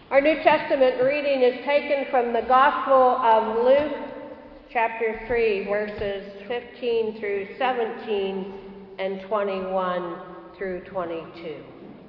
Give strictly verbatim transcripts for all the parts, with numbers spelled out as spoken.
Our New Testament reading is taken from the Gospel of Luke, chapter three, verses fifteen through seventeen and twenty-one through twenty-two.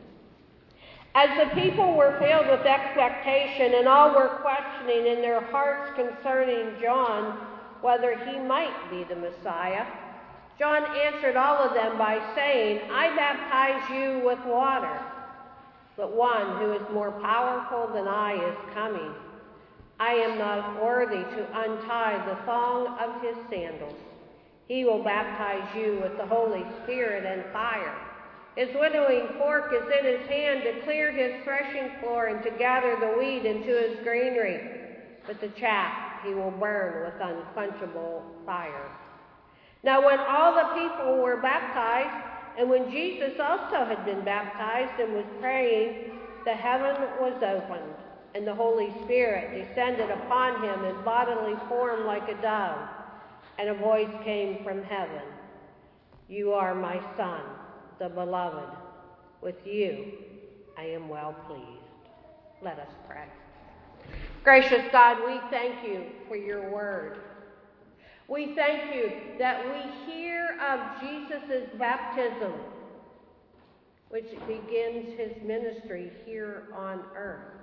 As the people were filled with expectation and all were questioning in their hearts concerning John whether he might be the Messiah, John answered all of them by saying, "I baptize you with water, but one who is more powerful than I is coming. I am not worthy to untie the thong of his sandals. He will baptize you with the Holy Spirit and fire. His winnowing fork is in his hand to clear his threshing floor and to gather the wheat into his granary, but the chaff he will burn with unquenchable fire." Now when all the people were baptized, and when Jesus also had been baptized and was praying, the heaven was opened, and the Holy Spirit descended upon him in bodily form like a dove, and a voice came from heaven, "You are my Son, the Beloved. With you I am well pleased." Let us pray. Gracious God, we thank you for your word. We thank you that we hear of Jesus' baptism, which begins his ministry here on earth.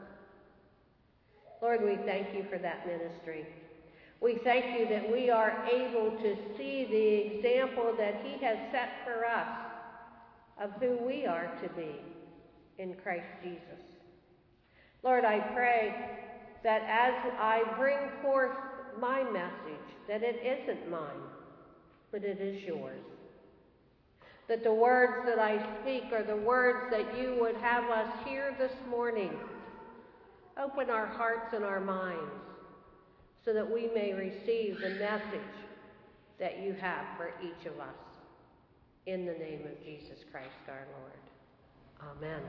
Lord, we thank you for that ministry. We thank you that we are able to see the example that he has set for us of who we are to be in Christ Jesus. Lord, I pray that as I bring forth my message, that it isn't mine, but it is yours. That the words that I speak are the words that you would have us hear this morning. Open our hearts and our minds so that we may receive the message that you have for each of us. In the name of Jesus Christ our Lord. Amen.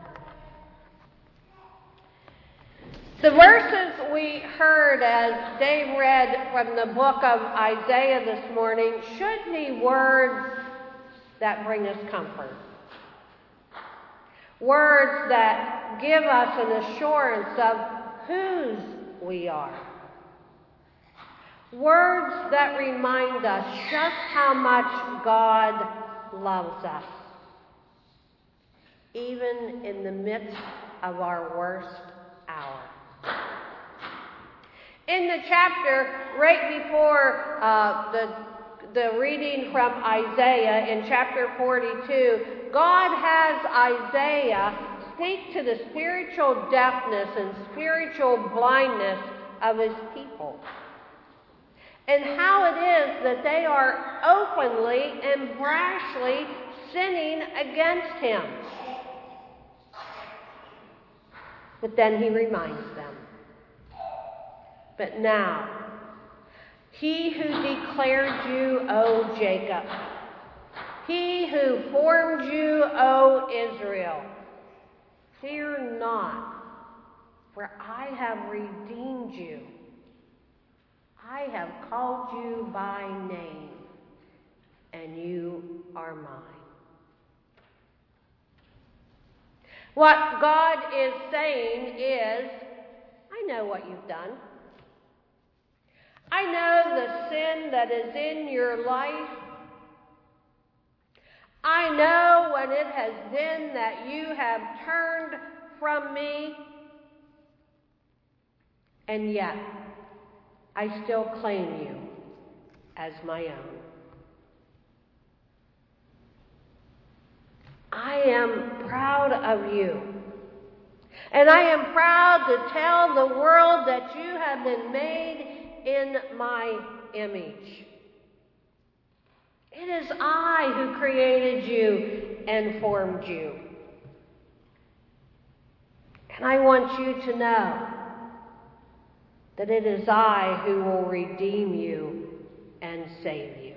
The verses we heard as Dave read from the book of Isaiah this morning should be words that bring us comfort. Words that give us an assurance of whose we are. Words that remind us just how much God loves us, even in the midst of our worst hour. In the chapter right before uh, the, the reading from Isaiah in chapter forty-two, God has Isaiah speak to the spiritual deafness and spiritual blindness of his people, and how it is that they are openly and brashly sinning against him. But then he reminds them, "But now, he who declared you, O Jacob, he who formed you, O Israel, fear not, for I have redeemed you. I have called you by name, and you are mine." What God is saying is, I know what you've done. I know the sin that is in your life. I know when it has been that you have turned from me. And yet, I still claim you as my own. I am proud of you. And I am proud to tell the world that you have been made in my image. It is I who created you and formed you. And I want you to know that it is I who will redeem you and save you.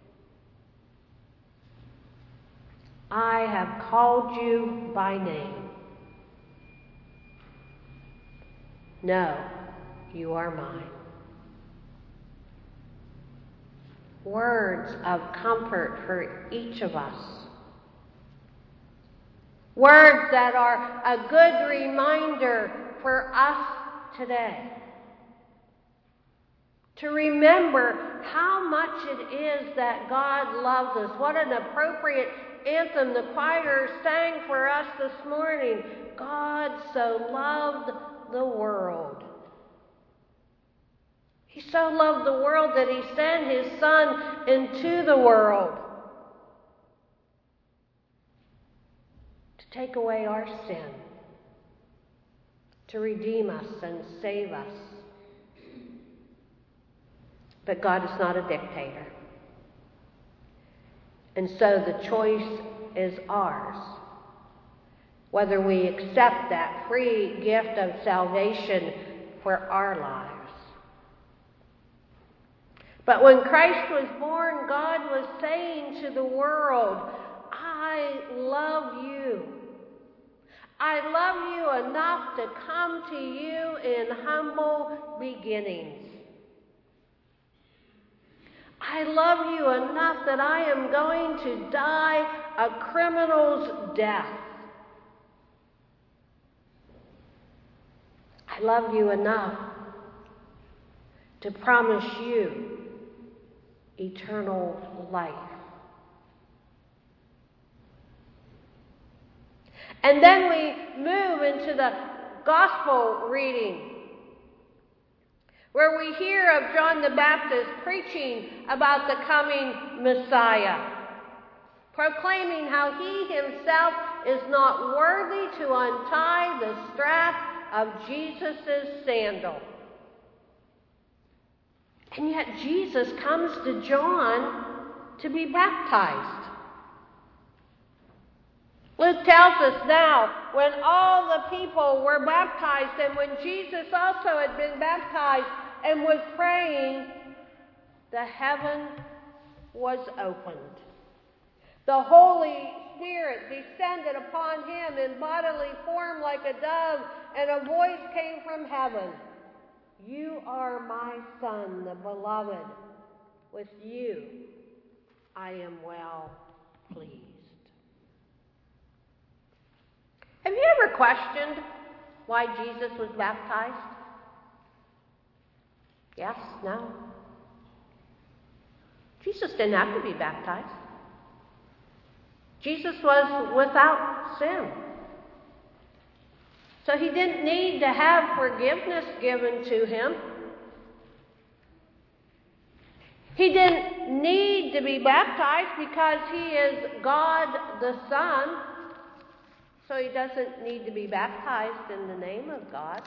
I have called you by name. No, you are mine. Words of comfort for each of us. Words that are a good reminder for us today. To remember how much it is that God loves us. What an appropriate anthem the choir sang for us this morning. God so loved the world. He so loved the world that he sent his Son into the world to take away our sin, to redeem us and save us. But God is not a dictator. And so the choice is ours, whether we accept that free gift of salvation for our lives. But when Christ was born, God was saying to the world, I love you. I love you enough to come to you in humble beginnings. I love you enough that I am going to die a criminal's death. I love you enough to promise you eternal life. And then we move into the gospel reading, where we hear of John the Baptist preaching about the coming Messiah, proclaiming how he himself is not worthy to untie the strap of Jesus' sandal. And yet Jesus comes to John to be baptized. Luke tells us now, when all the people were baptized, and when Jesus also had been baptized and was praying, the heaven was opened. The Holy Spirit descended upon him in bodily form like a dove, and a voice came from heaven. You are my Son, the beloved. With you I am well pleased. Have you ever questioned why Jesus was baptized? Yes? No? Jesus didn't have to be baptized. Jesus was without sin. So he didn't need to have forgiveness given to him. He didn't need to be baptized because he is God the Son. So he doesn't need to be baptized in the name of God.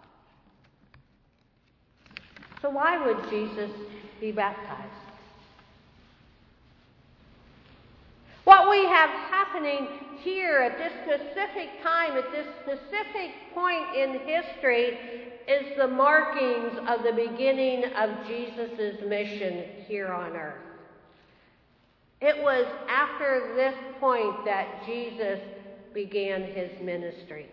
So why would Jesus be baptized? What we have happening here at this specific time, at this specific point in history, is the markings of the beginning of Jesus' mission here on earth. It was after this point that Jesus began his ministry.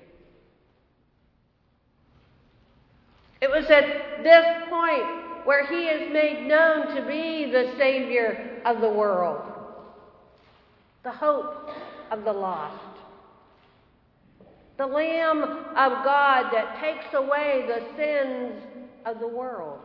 It was at this point where he is made known to be the Savior of the world, the hope of the lost, the Lamb of God that takes away the sins of the world.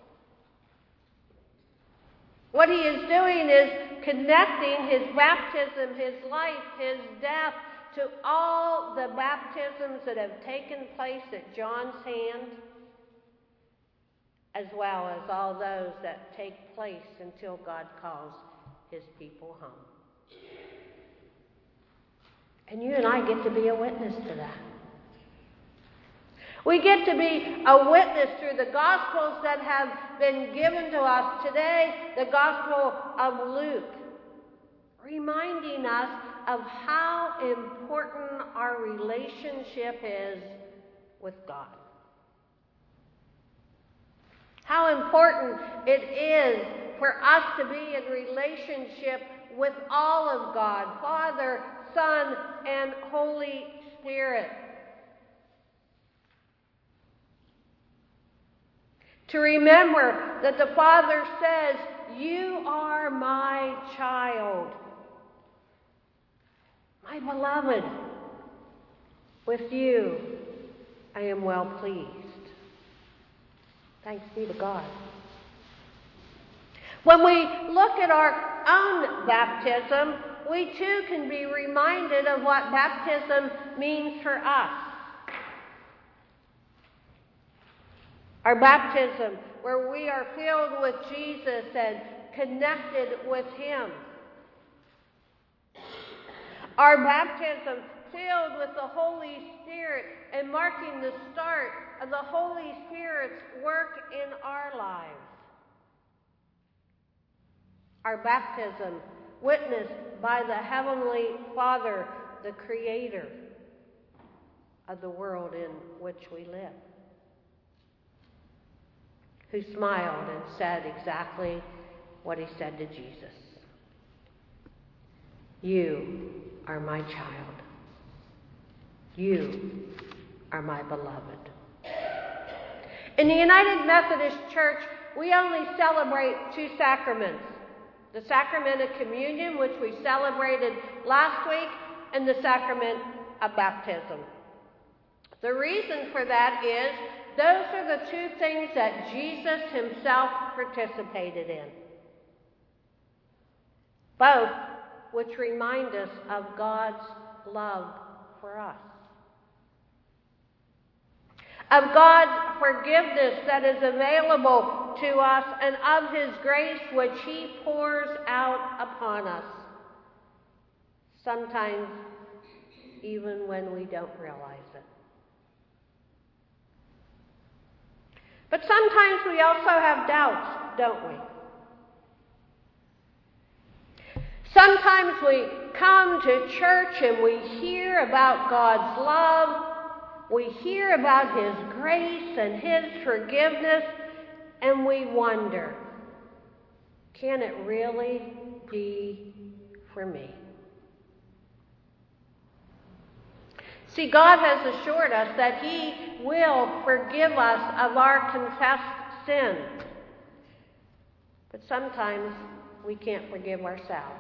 What he is doing is connecting his baptism, his life, his death, to all the baptisms that have taken place at John's hand, as well as all those that take place until God calls his people home. And you and I get to be a witness to that. We get to be a witness through the Gospels that have been given to us today, the Gospel of Luke, reminding us of how important our relationship is with God. How important it is for us to be in relationship with all of God, Father, Son, and Holy Spirit. To remember that the Father says, you are my child, my beloved. With you I am well pleased. Thanks be to God. When we look at our own baptism, we too can be reminded of what baptism means for us. Our baptism, where we are filled with Jesus and connected with Him. Our baptism filled with the Holy Spirit and marking the start of the Holy Spirit's work in our lives. Our baptism witnessed by the Heavenly Father, the Creator of the world in which we live, who smiled and said exactly what He said to Jesus. You are my child. You are my beloved. In the United Methodist Church, we only celebrate two sacraments. The sacrament of communion, which we celebrated last week, and the sacrament of baptism. The reason for that is those are the two things that Jesus Himself participated in. Both which remind us of God's love for us. Of God's forgiveness that is available to us, and of His grace which He pours out upon us, sometimes even when we don't realize it. But sometimes we also have doubts, don't we? Sometimes we come to church and we hear about God's love. We hear about His grace and His forgiveness, and we wonder, can it really be for me? See, God has assured us that He will forgive us of our confessed sin. But sometimes we can't forgive ourselves.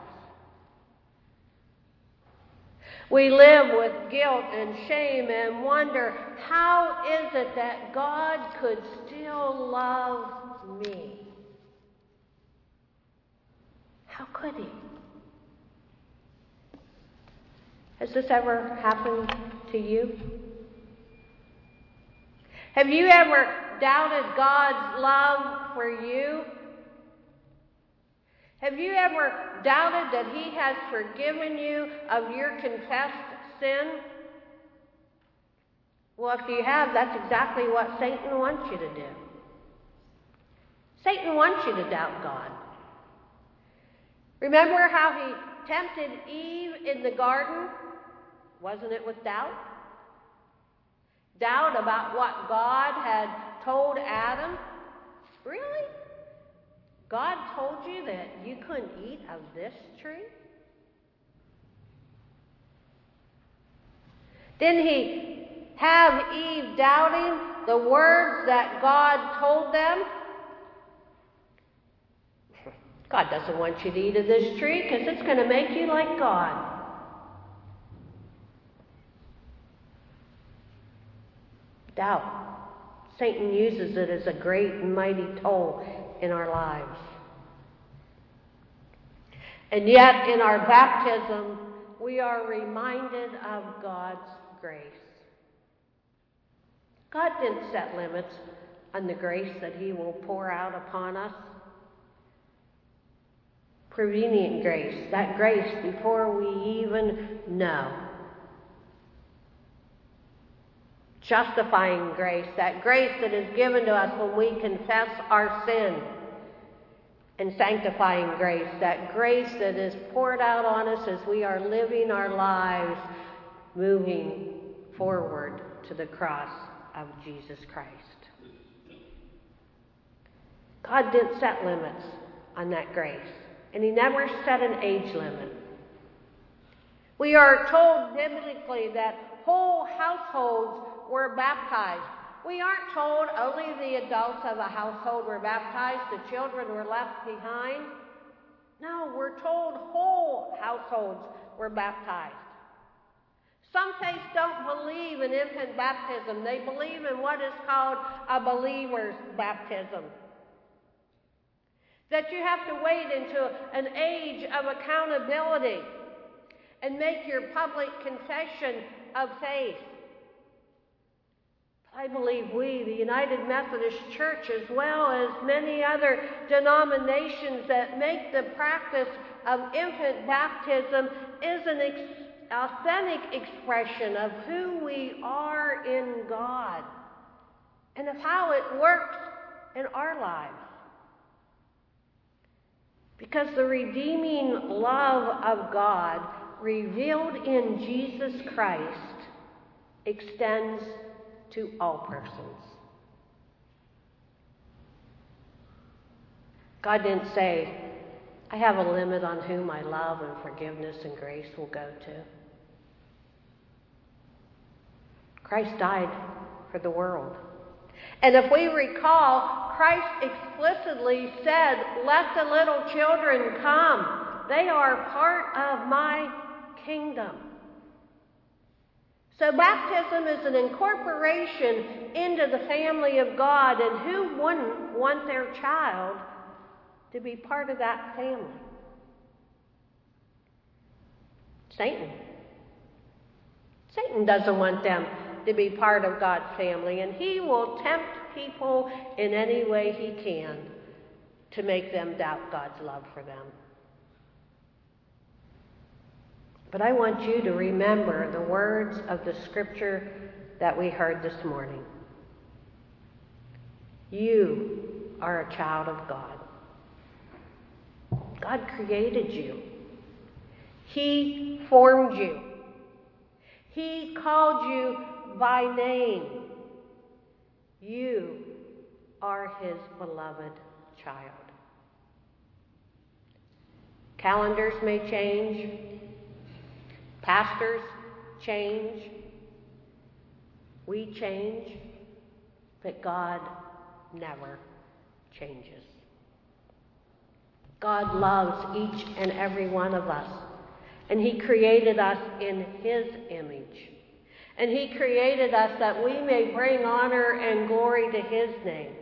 We live with guilt and shame and wonder, how is it that God could still love me? How could He? Has this ever happened to you? Have you ever doubted God's love for you? Have you ever doubted that He has forgiven you of your confessed sin? Well, if you have, that's exactly what Satan wants you to do. Satan wants you to doubt God. Remember how he tempted Eve in the garden? Wasn't it with doubt? Doubt about what God had told Adam? Really? God told you that you couldn't eat of this tree? Didn't He have Eve doubting the words that God told them? God doesn't want you to eat of this tree because it's going to make you like God. Doubt. Satan uses it as a great and mighty toll in our lives. And yet, in our baptism, we are reminded of God's grace. God didn't set limits on the grace that He will pour out upon us. Prevenient grace, that grace before we even know. Justifying grace, that grace that is given to us when we confess our sin. And sanctifying grace, that grace that is poured out on us as we are living our lives, moving forward to the cross of Jesus Christ. God didn't set limits on that grace, and He never set an age limit. We are told biblically that whole households were baptized. We aren't told only the adults of a household were baptized, the children were left behind. No, we're told whole households were baptized. Some faiths don't believe in infant baptism. They believe in what is called a believer's baptism. That you have to wait until an age of accountability and make your public confession of faith. I believe we, the United Methodist Church, as well as many other denominations that make the practice of infant baptism, is an ex- authentic expression of who we are in God and of how it works in our lives. Because the redeeming love of God revealed in Jesus Christ extends to all persons. God didn't say, I have a limit on who my love and forgiveness and grace will go to. Christ died for the world. And if we recall, Christ explicitly said, let the little children come. They are part of my kingdom. So baptism is an incorporation into the family of God, and who wouldn't want their child to be part of that family? Satan. Satan doesn't want them to be part of God's family, and he will tempt people in any way he can to make them doubt God's love for them. But I want you to remember the words of the scripture that we heard this morning. You are a child of God. God created you. He formed you. He called you by name. You are his beloved child. Calendars may change. Pastors change. We change. But God never changes. God loves each and every one of us. And he created us in his image. And he created us that we may bring honor and glory to his name.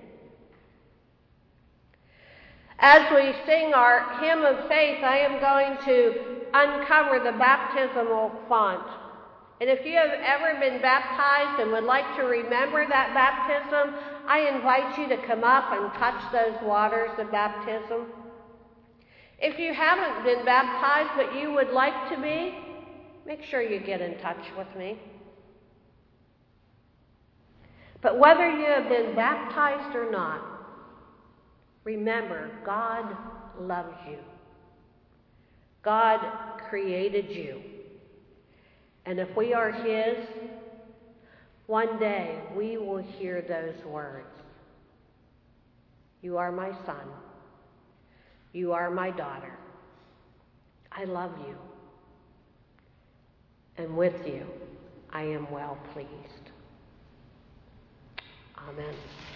As we sing our hymn of faith, I am going to uncover the baptismal font. And if you have ever been baptized and would like to remember that baptism, I invite you to come up and touch those waters of baptism. If you haven't been baptized but you would like to be, make sure you get in touch with me. But whether you have been baptized or not, remember, God loves you. God created you. And if we are his, one day we will hear those words. You are my son. You are my daughter. I love you. And with you, I am well pleased. Amen.